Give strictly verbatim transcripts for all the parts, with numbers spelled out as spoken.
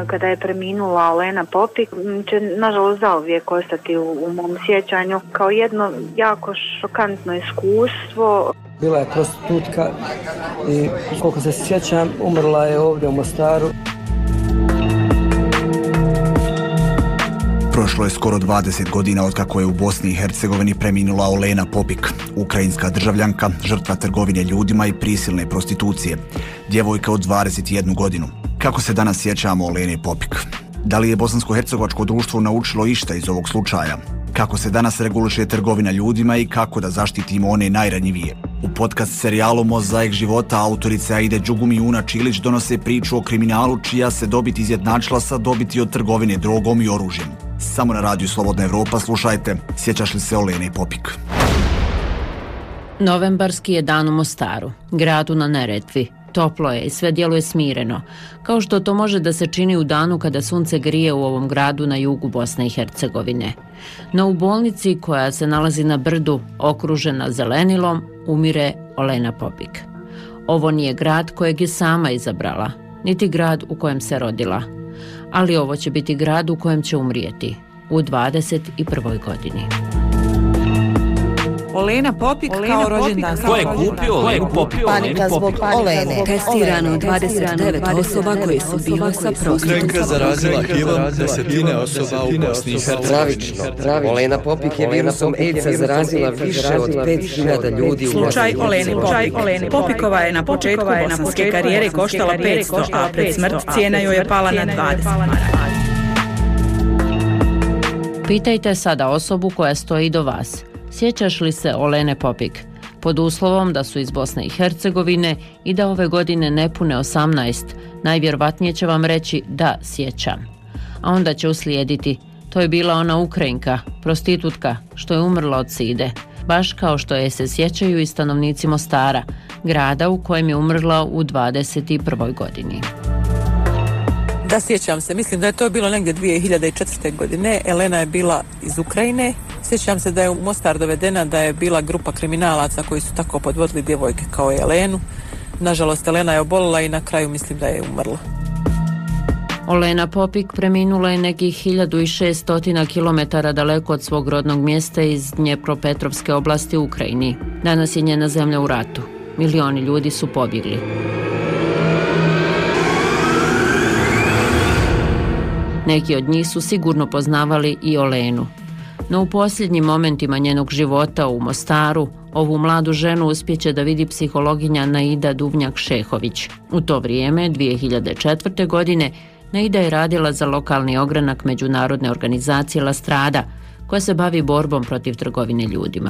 kada je preminula Olena Popik će nažalost zauvijek ostati u, u mom sjećanju kao jedno jako šokantno iskustvo. Bila je prostitutka i koliko se sjećam umrla je ovdje u Mostaru. Prošlo je skoro dvadeset godina od kako je u Bosni i Hercegovini preminula Olena Popik, ukrajinska državljanka, žrtva trgovine ljudima i prisilne prostitucije, djevojka od dvadeset jednu godinu. Kako se danas sjećamo Olene Popik? Da li je bosansko-hercegovačko društvo naučilo išta iz ovog slučaja? Kako se danas reguliše trgovina ljudima i kako da zaštitimo one najranjivije? U podcast serijalu Mozaik života autorice Aide Đugum i Una Čilić donose priču o kriminalu čija se dobit izjednačila sa dobiti od trgovine drogom i oružjem. Samo na radiju Slobodna Evropa slušajte Sjećaš li se Olene Popik? Novembarski je dan u Mostaru, gradu na Neretvi. Toplo je i sve djeluje smireno, kao što to može da se čini u danu kada sunce grije u ovom gradu na jugu Bosne i Hercegovine. No u bolnici koja se nalazi na brdu, okružena zelenilom, umire Olena Popik. Ovo nije grad kojeg je sama izabrala, niti grad u kojem se rodila. Ali ovo će biti grad u kojem će umrijeti, u dvadeset prvoj godini. Olena Popik kao rođendan. Ko je kupio Olenu Popik? Panika zbog Olene. Testirano dvadeset devet osoba koje su bile sa prostitutkom. Ukrajinka zarazila hivom desetine osoba u Bosni i Hercegovini. Pravično. Olena Popik je virusom AIDS-a zarazila više od pet hiljada ljudi u Bosni. Slučaj Olene Popik. Popikova je na početku bosanske karijere koštala petsto, a pred smrt cijena joj je pala na dvadeset maraka. Pitajte sada osobu koja stoji do vas. Sjećaš li se Olene Popik? Pod uslovom da su iz Bosne i Hercegovine i da ove godine ne pune osamnaest, najvjerovatnije će vam reći da sjećam. A onda će uslijediti, to je bila ona Ukrajinka, prostitutka, što je umrla od side, baš kao što je se sjećaju i stanovnici Mostara, grada u kojem je umrla u dvadeset prvoj godini. Da, sjećam se, mislim da je to bilo negdje dvije hiljade četvrte. godine. Elena je bila iz Ukrajine. Sjećam se da je u Mostar dovedena, da je bila grupa kriminalaca koji su tako podvodili djevojke kao i Elenu. Nažalost, Elena je obolila i na kraju mislim da je umrla. Olena Popik preminula je nekih hiljadu šesto kilometara daleko od svog rodnog mjesta iz Dnjepropetrovske oblasti u Ukrajini. Danas je njena zemlja u ratu. Milioni ljudi su pobjegli. Neki od njih su sigurno poznavali i Olenu. No u posljednjim momentima njenog života u Mostaru, ovu mladu ženu uspjeće da vidi psihologinja Naida Duvnjak-Šehović. U to vrijeme, dvije hiljade četvrte. godine, Naida je radila za lokalni ogranak međunarodne organizacije La Strada, koja se bavi borbom protiv trgovine ljudima.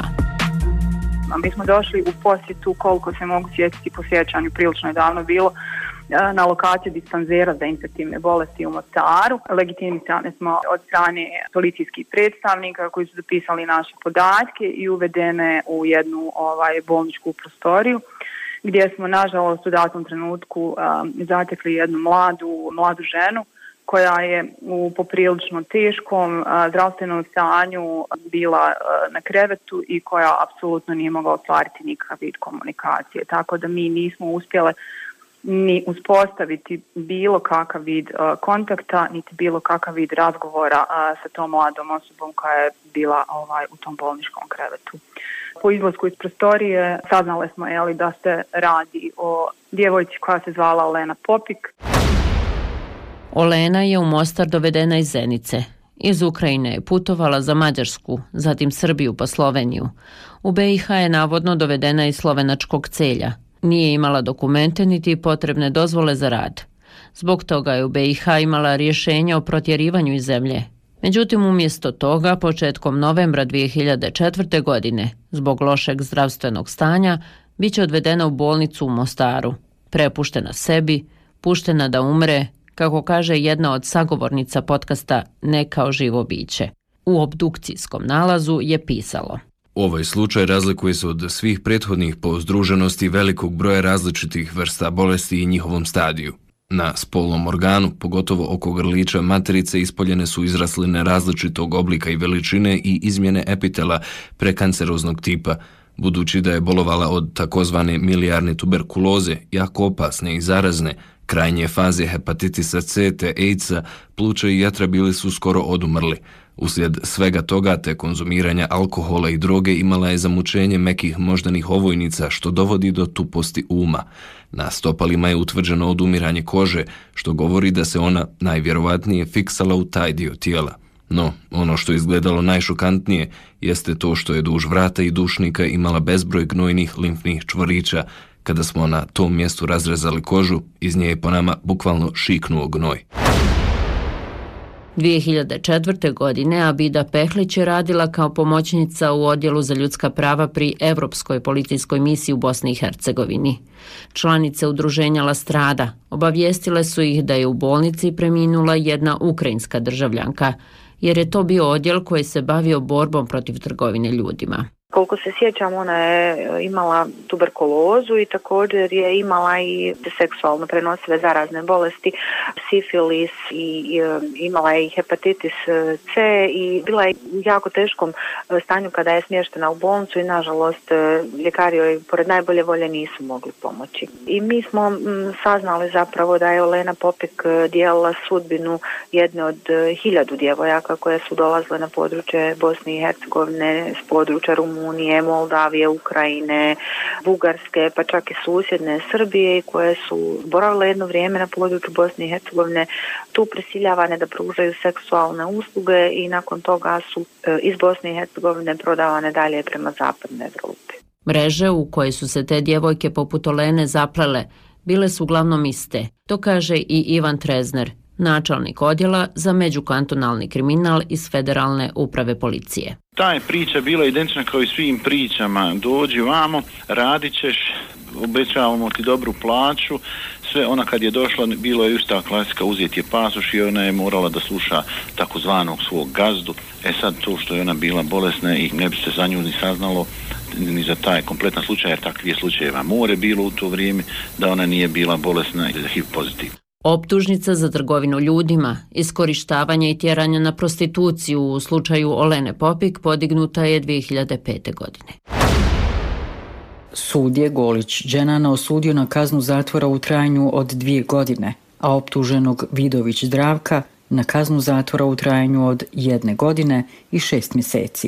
Mi smo došli u posjetu, koliko se mogu sjetiti po sjećanju, prilično je davno bilo, na lokaciju dispanzera za infektivne bolesti u Mostaru. Legitimirani smo od strane policijskih predstavnika koji su zapisali naše podatke i uvedene u jednu ovaj, bolničku prostoriju, gdje smo nažalost u datom trenutku um, zatekli jednu mladu, mladu ženu koja je u poprilično teškom uh, zdravstvenom stanju bila uh, na krevetu i koja apsolutno nije mogla ostvariti nikakav vid komunikacije. Tako da mi nismo uspjele ni uspostaviti bilo kakav vid uh, kontakta, niti bilo kakav vid razgovora uh, sa tom mladom osobom koja je bila ovaj, u tom bolničkom krevetu. Po izlasku iz prostorije saznale smo jeli, da se radi o djevojci koja se zvala Olena Popik. Olena je u Mostar dovedena iz Zenice. Iz Ukrajine je putovala za Mađarsku, zatim Srbiju pa Sloveniju. U B i H je navodno dovedena iz slovenačkog Celja. Nije imala dokumente niti potrebne dozvole za rad. Zbog toga je u B i H imala rješenje o protjerivanju iz zemlje. Međutim, umjesto toga, početkom novembra dvije hiljade četvrte. godine, zbog lošeg zdravstvenog stanja, bit će odvedena u bolnicu u Mostaru, prepuštena sebi, puštena da umre, kako kaže jedna od sagovornica podcasta Ne kao živo biće. U obdukcijskom nalazu je pisalo: Ovaj slučaj razlikuje se od svih prethodnih po združenosti velikog broja različitih vrsta bolesti i njihovom stadiju. Na spolnom organu, pogotovo oko grlića materice, ispoljene su izrasline različitog oblika i veličine i izmjene epitela prekanceroznog tipa, budući da je bolovala od takozvane milijarne tuberkuloze, jako opasne i zarazne, Krajnje faze hepatitisa C te AIDS-a, pluća i jetra bili su skoro odumrli. Uslijed svega toga te konzumiranja alkohola i droge imala je zamučenje mekih moždanih ovojnica što dovodi do tuposti uma. Na stopalima je utvrđeno odumiranje kože, što govori da se ona najvjerovatnije fiksala u taj dio tijela. No, ono što je izgledalo najšokantnije jeste to što je duž vrata i dušnika imala bezbroj gnojnih limfnih čvorića. Kada smo na tom mjestu razrezali kožu, iz nje je po nama bukvalno šiknuo gnoj. dvije hiljade četvrte. godine Abida Pehlić je radila kao pomoćnica u Odjelu za ljudska prava pri Evropskoj policijskoj misiji u Bosni i Hercegovini. Članice udruženja La Strada obavijestile su ih da je u bolnici preminula jedna ukrajinska državljanka, jer je to bio odjel koji se bavio borbom protiv trgovine ljudima. Koliko se sjećam, ona je imala tuberkulozu i također je imala i seksualno prenosive zarazne bolesti, sifilis i imala je i hepatitis C i bila je u jako teškom stanju kada je smještena u bolnicu i nažalost ljekari joj pored najbolje volje nisu mogli pomoći. I mi smo saznali zapravo da je Olena Popik dijelila sudbinu jedne od hiljadu djevojaka koje su dolazile na područje Bosne i Hercegovine, s područja Rumunije, Unije, Moldavije, Ukrajine, Bugarske, pa čak i susjedne Srbije, koje su boravile jedno vrijeme na području Bosne i Hercegovine, tu prisiljavane da pružaju seksualne usluge i nakon toga su iz Bosne i Hercegovine prodavane dalje prema zapadnoj Evropi. Mreže u koje su se te djevojke poput Olene zaplele bile su uglavnom iste. To kaže i Ivan Trezner, načelnik odjela za međukantonalni kriminal iz Federalne uprave policije. Ta je priča bila identična kao i svim pričama. Dođi vamo, radit ćeš, obećavamo ti dobru plaću. Sve ona kad je došla, bilo je ista klasika, uzeti je pasoš i ona je morala da sluša takozvanog svog gazdu. E sad to što je ona bila bolesna i ne bi se za nju ni saznalo ni za taj kompletan slučaj, jer takvih slučajeva more bilo u to vrijeme da ona nije bila bolesna i da je H I V pozitivna. Optužnica za trgovinu ljudima, iskorištavanje i tjeranje na prostituciju u slučaju Olene Popik podignuta je dvije hiljade pete. godine. Sud je Golić Dženana osudio na kaznu zatvora u trajanju od dvije godine, a optuženog Vidović Zdravka na kaznu zatvora u trajanju od jedne godine i šest mjeseci.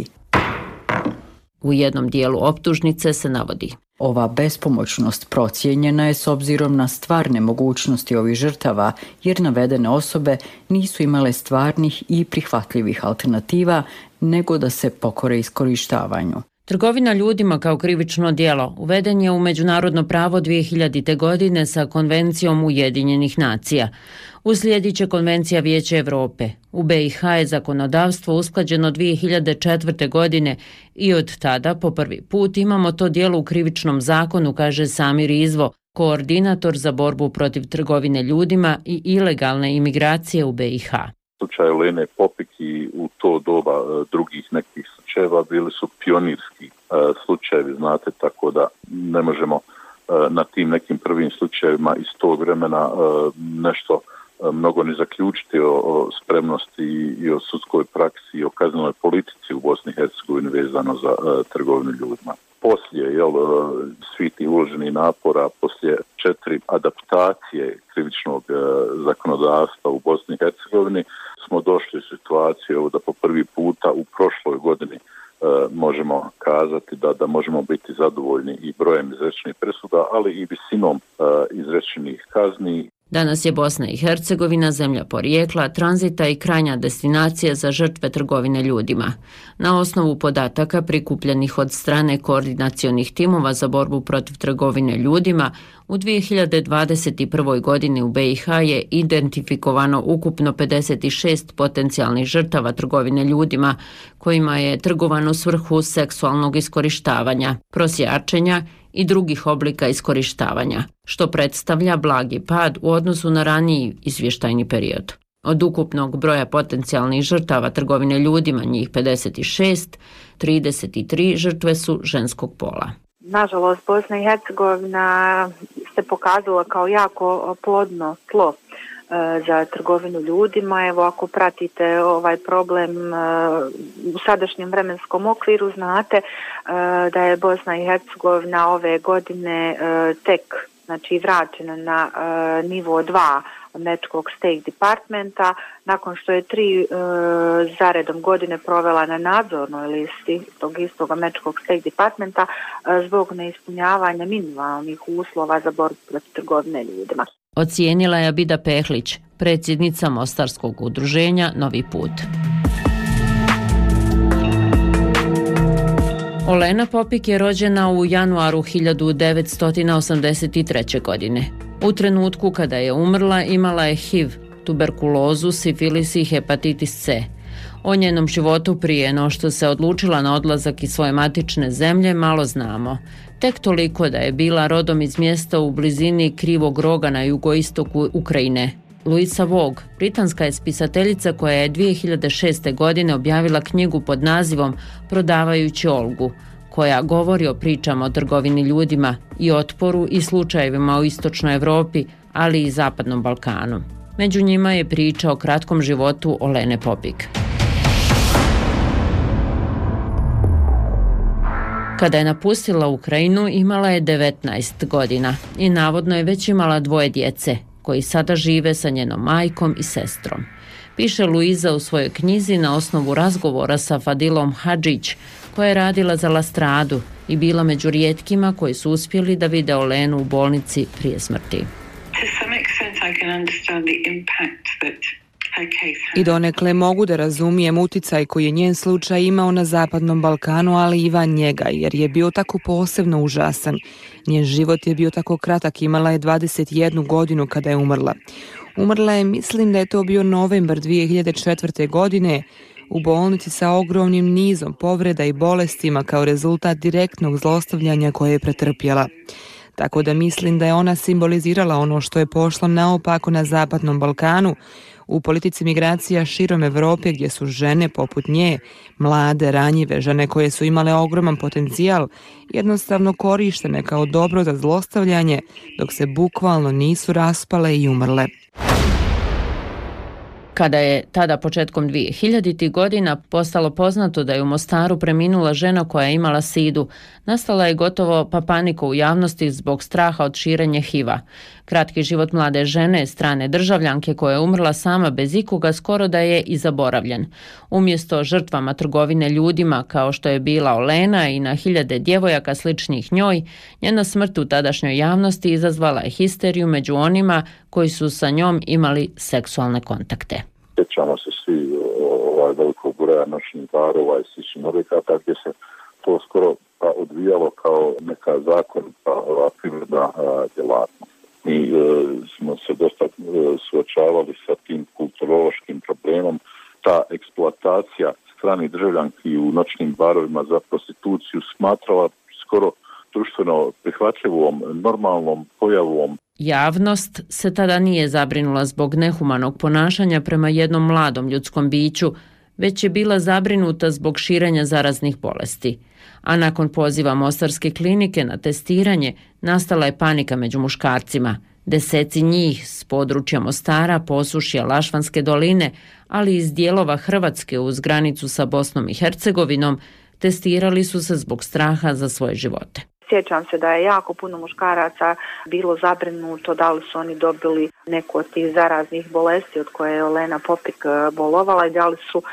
U jednom dijelu optužnice se navodi: ova bespomoćnost procijenjena je s obzirom na stvarne mogućnosti ovih žrtava, jer navedene osobe nisu imale stvarnih i prihvatljivih alternativa, nego da se pokore iskorištavanju. Trgovina ljudima kao krivično djelo uveden je u međunarodno pravo dvije hiljadite. godine sa Konvencijom Ujedinjenih nacija. Uslijedit će Konvencija Vijeća Europe. U B i H je zakonodavstvo usklađeno dvije hiljade četvrte. godine i od tada po prvi put imamo to djelo u krivičnom zakonu, kaže Samir Izvo, koordinator za borbu protiv trgovine ljudima i ilegalne imigracije u B i H. Slučaj Olene Popik i u to doba drugih nekih slučajeva bili su pionirski slučajevi, znate, tako da ne možemo na tim nekim prvim slučajevima iz tog vremena nešto mnogo ne zaključiti o, o spremnosti i o sudskoj praksi i o kaznenoj politici u Bosni i Hercegovini vezano za uh, trgovinu ljudima. Poslije jel, svi ti uloženi napora, poslije četiri adaptacije krivičnog uh, zakonodavstva u Bosni i Hercegovini smo došli u situaciju da po prvi puta u prošloj godini uh, možemo kazati da, da možemo biti zadovoljni i brojem izrečenih presuda, ali i visinom uh, izrečenih kazni. Danas je Bosna i Hercegovina zemlja porijekla, tranzita i krajnja destinacija za žrtve trgovine ljudima. Na osnovu podataka prikupljenih od strane koordinacionih timova za borbu protiv trgovine ljudima, u dvije hiljade dvadeset prve. godini u B i H je identifikovano ukupno pedeset šest potencijalnih žrtava trgovine ljudima, kojima je trgovano u svrhu seksualnog iskorištavanja, prosjačenja i drugih oblika iskorištavanja, što predstavlja blagi pad u odnosu na raniji izvještajni period. Od ukupnog broja potencijalnih žrtava trgovine ljudima, njih pedeset šest, trideset tri žrtve su ženskog pola. Nažalost, Bosna i Hercegovina se pokazala kao jako plodno tlo za trgovinu ljudima. Evo, ako pratite ovaj problem u sadašnjem vremenskom okviru, znate da je Bosna i Hercegovina ove godine tek znači vraćena na uh, nivo dva Američkog State Departmenta, nakon što je tri uh, zaredom godine provela na nadzornoj listi tog istog Američkog State Departmenta uh, zbog neispunjavanja minimalnih uslova za borbu protiv trgovine ljudima. Ocijenila je Abida Pehlić, predsjednica Mostarskog udruženja Novi put. Olena Popik je rođena u januaru hiljadu devetsto osamdeset treće. godine. U trenutku kada je umrla imala je H I V, tuberkulozu, sifilis i hepatitis C. O njenom životu prije no što se odlučila na odlazak iz svoje matične zemlje malo znamo. Tek toliko da je bila rodom iz mjesta u blizini Krivog roga na jugoistoku Ukrajine. Louisa Vogue, britanska je spisateljica koja je dvije hiljade šeste. godine objavila knjigu pod nazivom Prodavajući Olgu, koja govori o pričama o trgovini ljudima i otporu i slučajevima u istočnoj Europi, ali i zapadnom Balkanu. Među njima je priča o kratkom životu Olene Popik. Kada je napustila Ukrajinu, imala je devetnaest godina i navodno je već imala dvoje djece, koji sada žive sa njenom majkom i sestrom. Piše Luiza u svojoj knjizi na osnovu razgovora sa Fadilom Hadžić, koja je radila za La Stradu i bila među rijetkima koji su uspjeli da vide Olenu u bolnici prije smrti. I donekle mogu da razumijem uticaj koji je njen slučaj imao na zapadnom Balkanu, ali i van njega, jer je bio tako posebno užasan. Njen život je bio tako kratak, imala je dvadeset jednu godinu kada je umrla. Umrla je, mislim da je to bio novembar dvije hiljade četvrte. godine, u bolnici sa ogromnim nizom povreda i bolestima kao rezultat direktnog zlostavljanja koje je pretrpjela. Tako da mislim da je ona simbolizirala ono što je pošlo naopako na zapadnom Balkanu, u politici migracija širom Evrope gdje su žene poput nje, mlade, ranjive, žene koje su imale ogroman potencijal, jednostavno korištene kao dobro za zlostavljanje, dok se bukvalno nisu raspale i umrle. Kada je tada početkom dvije hiljaditih. godina postalo poznato da je u Mostaru preminula žena koja je imala sidu, nastala je gotovo pa panika u javnosti zbog straha od širenja H I V-a. Kratki život mlade žene, strane državljanke koja je umrla sama bez ikoga, skoro da je i zaboravljen. Umjesto žrtvama trgovine ljudima kao što je bila Olena i na hiljade djevojaka sličnih njoj, njena smrt u tadašnjoj javnosti izazvala je histeriju među onima koji su sa njom imali seksualne kontakte. Sjećamo se svi ovaj velikog broja noćnih barova i sličnih objekata gdje se to skoro pa odvijalo kao neka zakonita privredna djelatnost. Mi e, smo se dosta e, suočavali sa tim kulturološkim problemom. Ta eksploatacija stranih državljanki u noćnim barovima za prostituciju smatrala skoro društveno prihvatljivom, normalnom pojavom. Javnost se tada nije zabrinula zbog nehumanog ponašanja prema jednom mladom ljudskom biću, već je bila zabrinuta zbog širenja zaraznih bolesti. A nakon poziva Mostarske klinike na testiranje, nastala je panika među muškarcima. Deseci njih s područja Mostara, Posušja, Lašvanske doline, ali iz dijelova Hrvatske uz granicu sa Bosnom i Hercegovinom, testirali su se zbog straha za svoje živote. Sjećam se da je jako puno muškaraca bilo zabrinuto da li su oni dobili neku od tih zaraznih bolesti od koje je Olena Popik bolovala i da li su uh,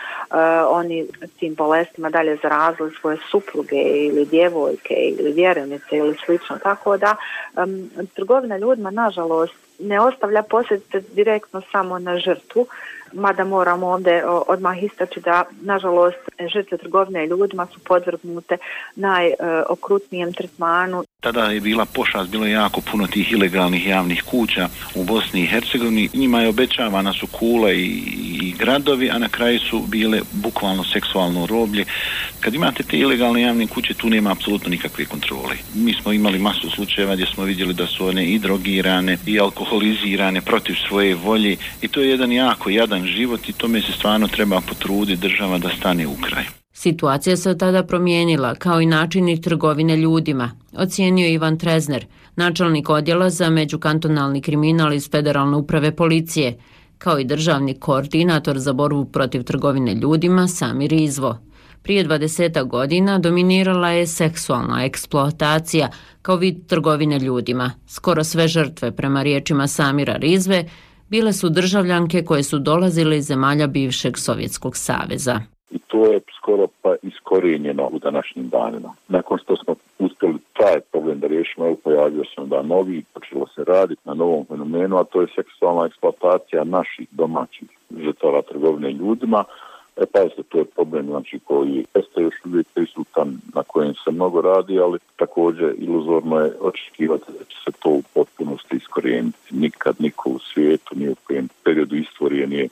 oni tim bolestima dalje zarazili svoje supruge ili djevojke ili vjerenice ili slično. Tako da um, trgovina ljudima nažalost ne ostavlja posljedice direktno samo na žrtvu, mada moramo ovdje odmah istaći da, nažalost, žrtve trgovine ljudima su podvrgnute najokrutnijem tretmanu. Tada je bila pošast, bilo je jako puno tih ilegalnih javnih kuća u Bosni i Hercegovini. Njima je obećavana su kule i, i gradovi, a na kraju su bile bukvalno seksualno roblje. Kad imate te ilegalne javne kuće, tu nema apsolutno nikakve kontrole. Mi smo imali masu slučajeva gdje smo vidjeli da su one i drogirane i alkoholizirane protiv svoje volje i to je jedan jako jadan život i tome se stvarno treba potruditi država da stane u kraj. Situacija se tada promijenila, kao i načini trgovine ljudima, ocijenio Ivan Trezner, načelnik odjela za međukantonalni kriminal iz Federalne uprave policije, kao i državni koordinator za borbu protiv trgovine ljudima Samir Izvo. Prije dvadesetak godina dominirala je seksualna eksploatacija kao vid trgovine ljudima. Skoro sve žrtve, prema riječima Samira Rizve, bile su državljanke koje su dolazile iz zemalja bivšeg Sovjetskog saveza. I to je skoro pa iskorijenjeno u današnjim danima. Nakon što smo uspjeli taj problem da riješimo, pojavio se onda novi, počelo se raditi na novom fenomenu, a to je seksualna eksploatacija naših domaćih žrtava trgovine ljudima. E pa se to je problem znači, koji jeste još uvijek prisutan, na kojem se mnogo radi, ali također iluzorno je očekivati da će se to u potpunosti iskorijeniti. Nikad niko u svijetu, nije u kojem periodu istorije nije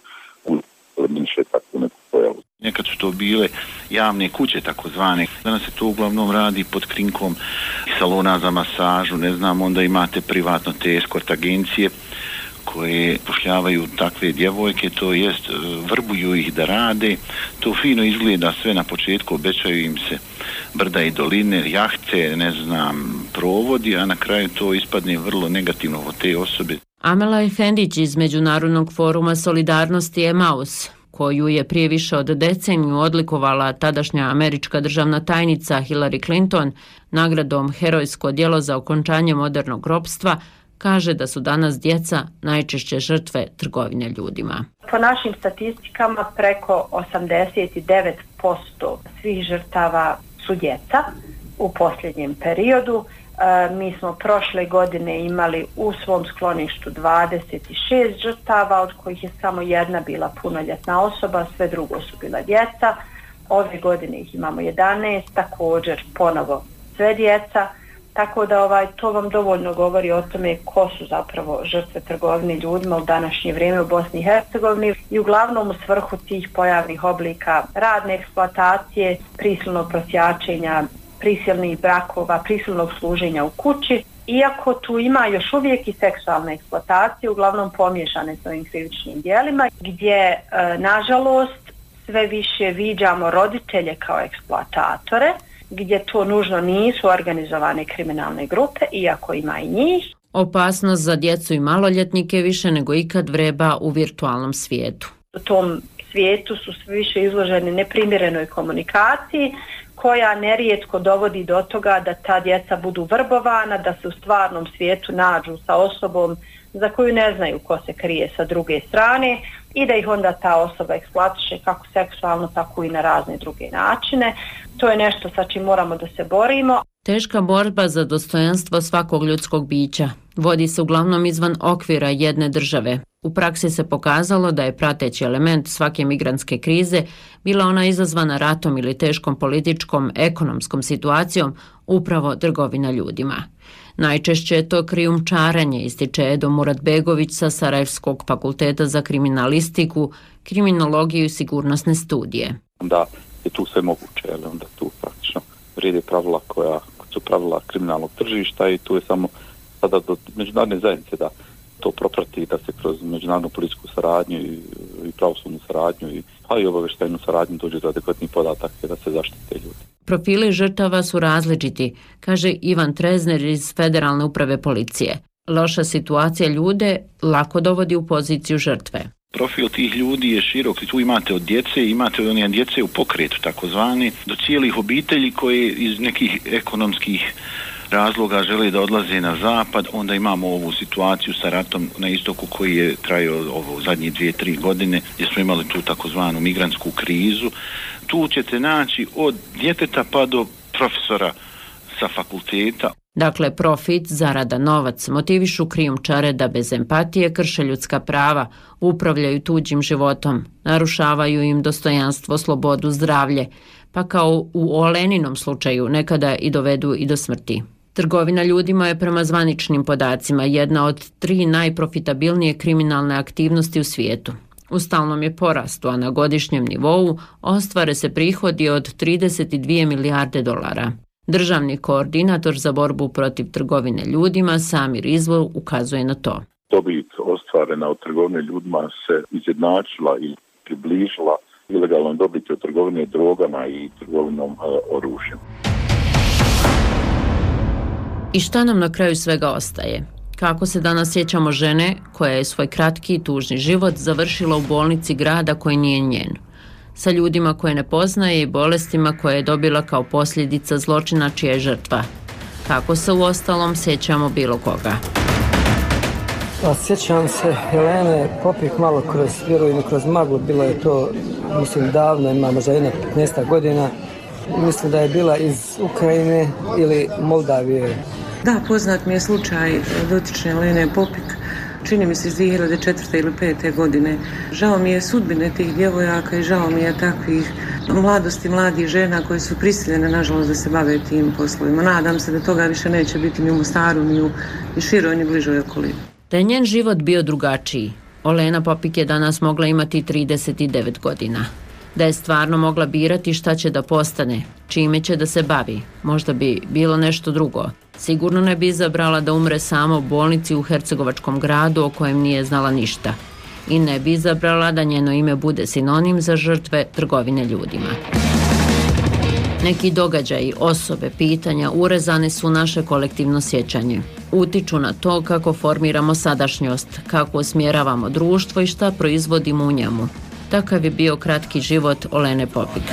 uzminše takvu neku pojavu. Nekad su to bile javne kuće takozvane. Danas se to uglavnom radi pod krinkom salona za masažu, ne znam, onda imate privatno te eskort agencije koje pošljavaju takve djevojke, to jest vrbuju ih da rade. To fino izgleda sve na početku, obećaju im se brda i doline, jahte, ne znam, provodi, a na kraju to ispadne vrlo negativno od te osobe. Amela Efendić iz Međunarodnog foruma solidarnosti Emaus, koju je prije više od deceniju odlikovala tadašnja američka državna tajnica Hillary Clinton nagradom Herojsko djelo za okončanje modernog ropstva, kaže da su danas djeca najčešće žrtve trgovine ljudima. Po našim statistikama preko osamdeset devet posto svih žrtava su djeca u posljednjem periodu. E, mi smo prošle godine imali u svom skloništu dvadeset šest žrtava, od kojih je samo jedna bila punoljetna osoba, sve drugo su bila djeca. Ove godine ih imamo jedanaest, također ponovo sve djeca. Tako da ovaj, to vam dovoljno govori o tome ko su zapravo žrtve trgovine ljudima u današnje vrijeme u Bosni i Hercegovini i uglavnom u svrhu tih pojavnih oblika radne eksploatacije, prisilnog prosjačenja, prisilnih brakova, prisilnog služenja u kući. Iako tu ima još uvijek i seksualne eksploatacije, uglavnom pomiješane s ovim krivičnim djelima, gdje e, nažalost sve više viđamo roditelje kao eksploatatore, gdje to nužno nisu organizovane kriminalne grupe, iako ima i njih. Opasnost za djecu i maloljetnike više nego ikad vreba u virtualnom svijetu. U tom svijetu su sve više izloženi neprimjerenoj komunikaciji, koja nerijetko dovodi do toga da ta djeca budu vrbovana, da se u stvarnom svijetu nađu sa osobom za koju ne znaju ko se krije sa druge strane i da ih onda ta osoba eksploatiše kako seksualno, tako i na razne druge načine. To je nešto sa čim moramo da se borimo. Teška borba za dostojanstvo svakog ljudskog bića vodi se uglavnom izvan okvira jedne države. U praksi se pokazalo da je prateći element svake migrantske krize bila ona izazvana ratom ili teškom političkom, ekonomskom situacijom, upravo trgovina ljudima. Najčešće je to krijumčarenje, ističe Edo Muratbegović sa Sarajevskog fakulteta za kriminalistiku, kriminologiju i sigurnosne studije. Da je tu sve moguće, ali onda tu praktično vrijede pravila koja su pravila kriminalnog tržišta i tu je samo sada do međunarodne zajednice da to proprati, da se kroz međunarodnu policijsku saradnju i, i pravosudnu saradnju i, pa i obavještajnu saradnju dođe do adekvatnih podataka da se zaštite ljudi. Profili žrtava su različiti, kaže Ivan Trezner iz Federalne uprave policije. Loša situacija ljude lako dovodi u poziciju žrtve. Profil tih ljudi je širok, tu imate od djece, imate od one djece u pokretu takozvani, do cijelih obitelji koje iz nekih ekonomskih razloga žele da odlaze na zapad, onda imamo ovu situaciju sa ratom na istoku koji je trajao ovo zadnje dvije, tri godine, gdje smo imali tu takozvanu migrantsku krizu. Tu ćete naći od djeteta pa do profesora sa fakulteta. Dakle, profit, zarada, novac motivišu krijumčare da bez empatije krše ljudska prava, upravljaju tuđim životom, narušavaju im dostojanstvo, slobodu, zdravlje, pa kao u Oleninom slučaju nekada i dovedu i do smrti. Trgovina ljudima je prema zvaničnim podacima jedna od tri najprofitabilnije kriminalne aktivnosti u svijetu. U stalnom je porastu, a na godišnjem nivou ostvare se prihodi od trideset dvije milijarde dolara. Državni koordinator za borbu protiv trgovine ljudima Samir Rizvo ukazuje na to. Dobit ostvarena od trgovine ljudima se izjednačila i približila ilegalnom dobiti od trgovine drogama i trgovinom e, oružjem. I šta nam na kraju svega ostaje? Kako se danas sjećamo žene koja je svoj kratki i tužni život završila u bolnici grada koji nije njen? sa ljudima koje ne poznaje i bolestima koje je dobila kao posljedica zločina čija je žrtva. Kako se uostalom sjećamo bilo koga? A sjećam se Helene Popik malo kroz Vjerujem i kroz maglu, bilo je to, mislim, davno, ima možda jedna petnaest godina. Mislim da je bila iz Ukrajine ili Moldavije. Da, poznat mi je slučaj dotične Helene Popik, čini mi se iz dvije hiljade četvrte ili pete godine. Žao mi je sudbine tih djevojaka i žao mi je takvih mladosti, mladih žena koje su prisiljene, nažalost, da se bave tim poslovima. Nadam se da toga više neće biti ni u Mostaru, ni u ni široj, ni bližoj okolini. Da je njen život bio drugačiji, Olena Popik je danas mogla imati trideset devet godina. Da je stvarno mogla birati šta će da postane, čime će da se bavi, možda bi bilo nešto drugo. Sigurno ne bi izabrala da umre sama u bolnici u hercegovačkom gradu o kojem nije znala ništa. I ne bi izabrala da njeno ime bude sinonim za žrtve trgovine ljudima. Neki događaji, osobe, pitanja urezane su u naše kolektivno sjećanje. Utiču na to kako formiramo sadašnjost, kako usmjeravamo društvo i šta proizvodimo u njemu. Takav je bio kratki život Olene Popik.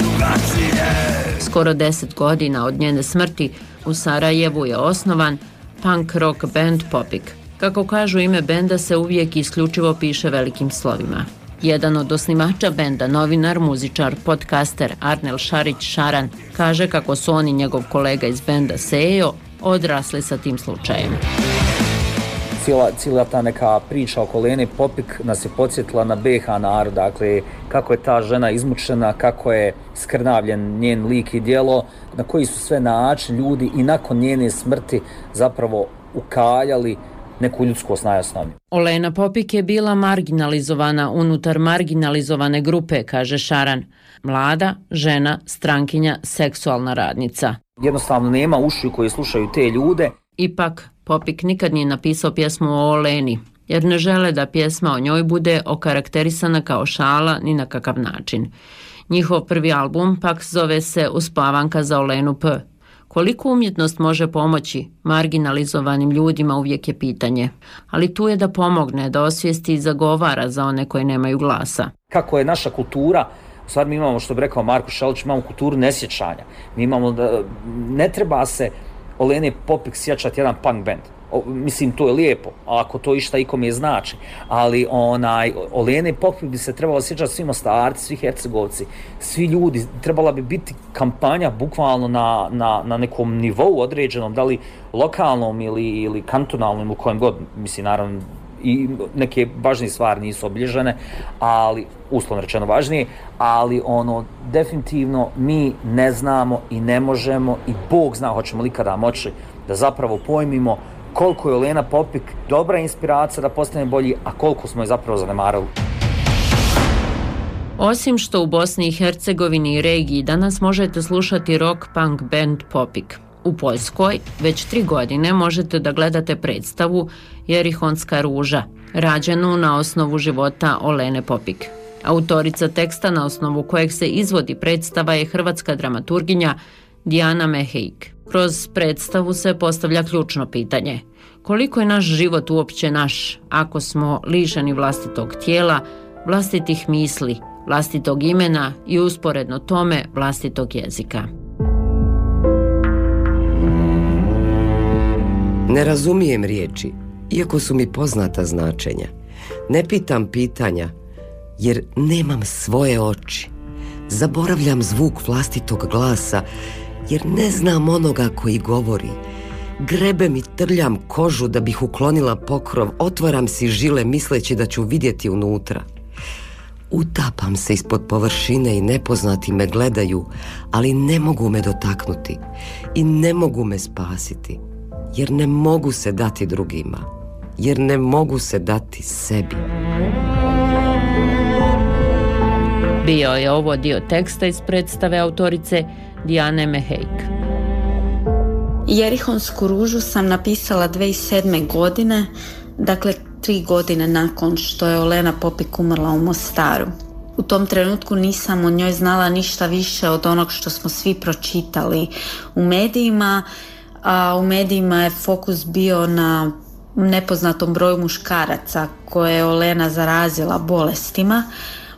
Skoro deset godina od njene smrti u Sarajevu je osnovan punk rock band Popik. Kako kažu, ime benda se uvijek isključivo piše velikim slovima. Jedan od osnivača benda, novinar, muzičar, podcaster Arnel Šarić Šaran, kaže kako su on i njegov kolega iz benda Sejo odrasli sa tim slučajem. Cijela, cijela ta neka priča oko Olene Popik nas je podsjetila na B H narod, dakle kako je ta žena izmučena, kako je skrnavljen njen lik i djelo, na koji su sve način ljudi i nakon njene smrti zapravo ukaljali neku ljudskost najosnovniju. Olena Popik je bila marginalizovana unutar marginalizovane grupe, kaže Šaran. Mlada, žena, strankinja, seksualna radnica. Jednostavno nema ušiju koje slušaju te ljude. Ipak, Popik nikad nije napisao pjesmu o Oleni, jer ne žele da pjesma o njoj bude okarakterisana kao šala ni na kakav način. Njihov prvi album pak zove se Uspavanka za Olenu P. Koliko umjetnost može pomoći marginalizovanim ljudima uvijek je pitanje, ali tu je da pomogne, da osvijesti i zagovara za one koji nemaju glasa. Kako je naša kultura, u stvari mi imamo, što bi rekao Marko Šelić, imamo kulturu nesjećanja. Mi imamo da ne treba se Olene Popik sjećati jedan punk band. O, mislim, to je lijepo, ako to išta ikome znači, ali onaj, Olene Popik bi se trebalo sjećati svi Mostarci, svi Hercegovci, svi ljudi, trebala bi biti kampanja bukvalno na, na, na nekom nivou određenom, da li lokalnom ili, ili kantonalnom, u kojem god, mislim, naravno, i neke važnije stvari nisu obilježene, ali, uslovno rečeno važnije, ali ono, definitivno mi ne znamo i ne možemo i Bog zna hoćemo li kada moći da zapravo pojmimo koliko je Olena Popik dobra inspiracija da postane bolji, a koliko smo je zapravo zanemarili. Osim što u Bosni i Hercegovini i regiji danas možete slušati rock punk band Popik. U Poljskoj već tri godine možete da gledate predstavu Jerihonska ruža, rađenu na osnovu života Olene Popik. Autorica teksta na osnovu kojeg se izvodi predstava je hrvatska dramaturginja Dijana Mehejk. Kroz predstavu se postavlja ključno pitanje: koliko je naš život uopće naš ako smo lišeni vlastitog tijela, vlastitih misli, vlastitog imena i usporedno tome vlastitog jezika. Ne razumijem riječi, iako su mi poznata značenja. Ne pitam pitanja, jer nemam svoje oči. Zaboravljam zvuk vlastitog glasa, jer ne znam onoga koji govori. Grebem i trljam kožu da bih uklonila pokrov, otvaram si žile misleći da ću vidjeti unutra. Utapam se ispod površine i nepoznati me gledaju, ali ne mogu me dotaknuti i ne mogu me spasiti, jer ne mogu se dati drugima, jer ne mogu se dati sebi. Bio je ovo dio teksta iz predstave autorice Dijane Mehejk. Jerihonsku ružu sam napisala dvije hiljade sedme. godine, dakle tri godine nakon što je Olena Popik umrla u Mostaru. U tom trenutku nisam o njoj znala ništa više od onog što smo svi pročitali u medijima, a u medijima je fokus bio na nepoznatom broju muškaraca koje je Olena zarazila bolestima,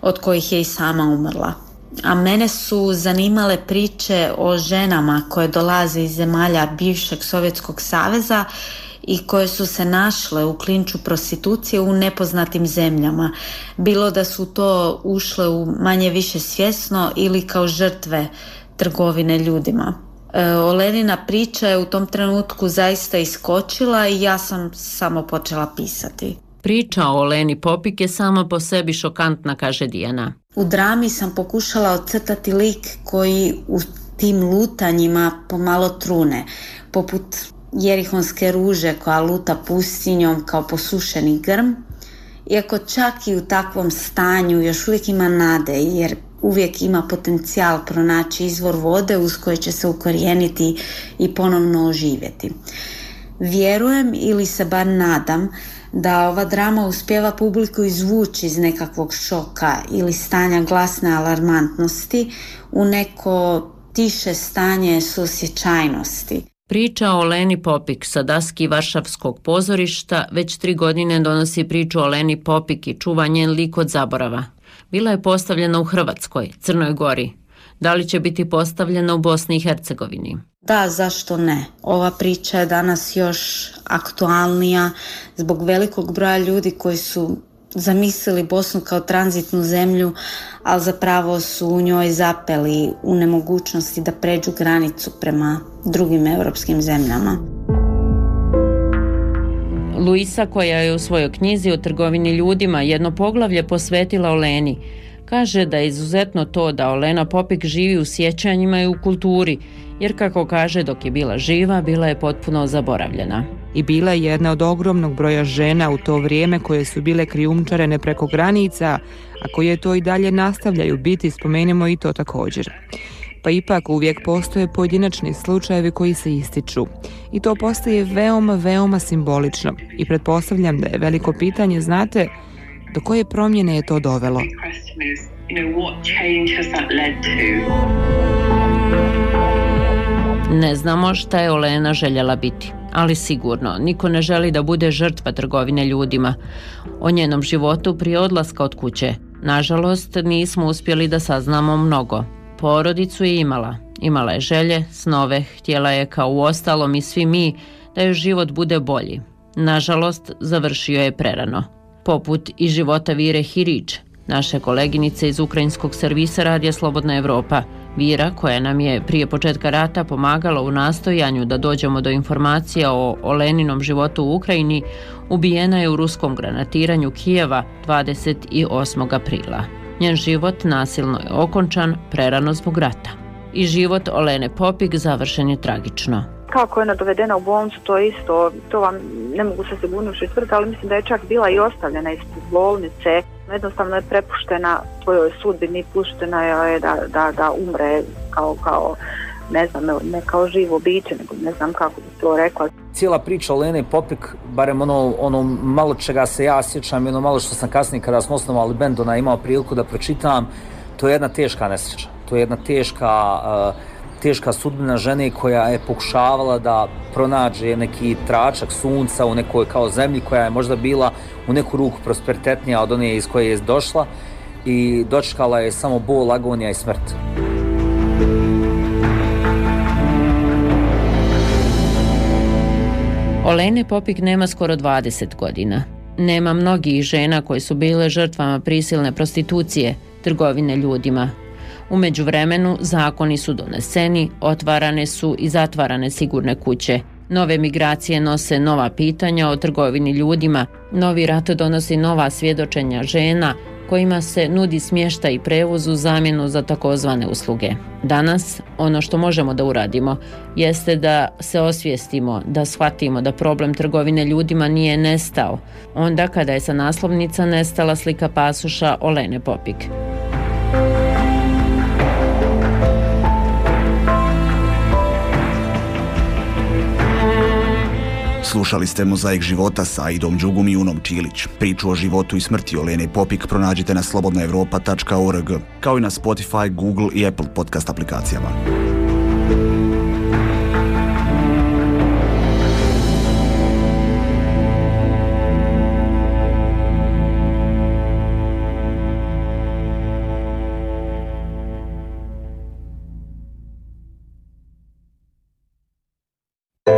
od kojih je i sama umrla. A mene su zanimale priče o ženama koje dolaze iz zemalja bivšeg Sovjetskog saveza i koje su se našle u klinču prostitucije u nepoznatim zemljama. Bilo da su to ušle u manje više svjesno ili kao žrtve trgovine ljudima. E, Olenina priča je u tom trenutku zaista iskočila i ja sam samo počela pisati. Priča o Oleni Popik je sama po sebi šokantna, kaže Dijana. U drami sam pokušala ocrtati lik koji u tim lutanjima pomalo trune, poput jerihonske ruže koja luta pustinjom kao posušeni grm, iako čak i u takvom stanju još uvijek ima nade, jer uvijek ima potencijal pronaći izvor vode uz koji će se ukorijeniti i ponovno oživjeti. Vjerujem ili se bar nadam da ova drama uspijeva publiku izvući iz nekakvog šoka ili stanja glasne alarmantnosti u neko tiše stanje suosjećajnosti. Priča o Oleni Popik sa daski Varšavskog pozorišta već tri godine donosi priču o Oleni Popik i čuva njen lik od zaborava. Bila je postavljena u Hrvatskoj, Crnoj Gori. Da li će biti postavljena u Bosni i Hercegovini? Da, zašto ne? Ova priča je danas još aktualnija zbog velikog broja ljudi koji su zamislili Bosnu kao tranzitnu zemlju, ali zapravo su u njoj zapeli u nemogućnosti da pređu granicu prema drugim europskim zemljama. Luisa, koja je u svojoj knjizi o trgovini ljudima jedno poglavlje posvetila Oleni, kaže da je izuzetno to da Olena Popik živi u sjećanjima i u kulturi, jer kako kaže, dok je bila živa, bila je potpuno zaboravljena. I bila je jedna od ogromnog broja žena u to vrijeme koje su bile krijumčarene preko granica, a koje to i dalje nastavljaju biti, spomenemo i to također. Pa ipak uvijek postoje pojedinačni slučajevi koji se ističu. I to postaje veoma, veoma simbolično. I pretpostavljam da je veliko pitanje, znate, do koje promjene je to dovelo? Ne znamo šta je Olena željela biti, ali sigurno niko ne želi da bude žrtva trgovine ljudima. O njenom životu prije odlaska od kuće, nažalost, nismo uspjeli da saznamo mnogo. Porodicu je imala, imala je želje, snove, htjela je kao u ostalom i svi mi da joj život bude bolji. Nažalost, završio je prerano. Poput i života Vire Hirić, naše koleginice iz ukrajinskog servisa Radija Slobodna Evropa. Vira, koja nam je prije početka rata pomagala u nastojanju da dođemo do informacija o Oleninom životu u Ukrajini, ubijena je u ruskom granatiranju Kijeva dvadeset osmog aprila. Njen život nasilno je okončan prerano zbog rata. I život Olene Popik završen je tragično. Kako je ona dovedena u bolnicu, to isto, to vam ne mogu sa sigurnošću tvrditi, ali mislim da je čak bila i ostavljena ispred bolnice. Jednostavno je prepuštena svojoj sudbini, puštena je da, da, da umre kao, kao, ne znam, ne kao živo biće, nego ne znam kako bi to rekla. Cijela priča o Oleni Popik, barem ono, ono malo čega se ja sjećam i ono malo što sam kasnije kada smo osnovali bend, ona imao priliku da pročitam, to je jedna teška nesreća. To je jedna teška, uh, teška sudbina žene koja je pokušavala da pronađe neki tračak sunca u nekoj kao zemlji koja je možda bila u neku ruku prosperitetnija od one iz koje je došla i dočekala je samo bol, agonija i smrt. Olene Popik nema skoro dvadeset godina. Nema mnogih žena koje su bile žrtvama prisilne prostitucije, trgovine ljudima. U međuvremenu zakoni su doneseni, otvarane su i zatvarane sigurne kuće. Nove migracije nose nova pitanja o trgovini ljudima, novi rat donosi nova svjedočenja žena kojima se nudi smještaj i prevoz u zamjenu za takozvane usluge. Danas ono što možemo da uradimo jeste da se osvijestimo, da shvatimo da problem trgovine ljudima nije nestao, onda kada je sa naslovnica nestala slika pasoša Olene Popik. Slušali ste Mozaik života sa Aidom Đugum i Unom Čilić. Priču o životu i smrti Olene Popik pronađite na slobodna evropa tačka org, kao i na Spotify, Google i Apple podcast aplikacijama.